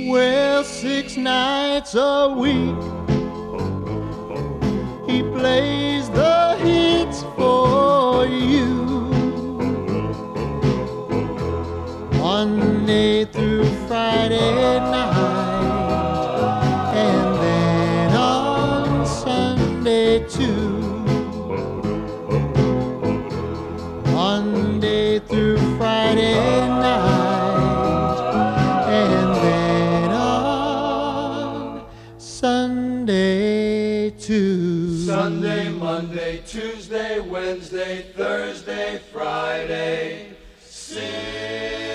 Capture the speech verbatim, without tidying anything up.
Well, six nights a week he plays the hits for you. Monday through Friday night, and then on Sunday too. Monday through Friday night, and then on Sunday too. Sunday, Monday, Tuesday, Wednesday, Thursday, Friday, six.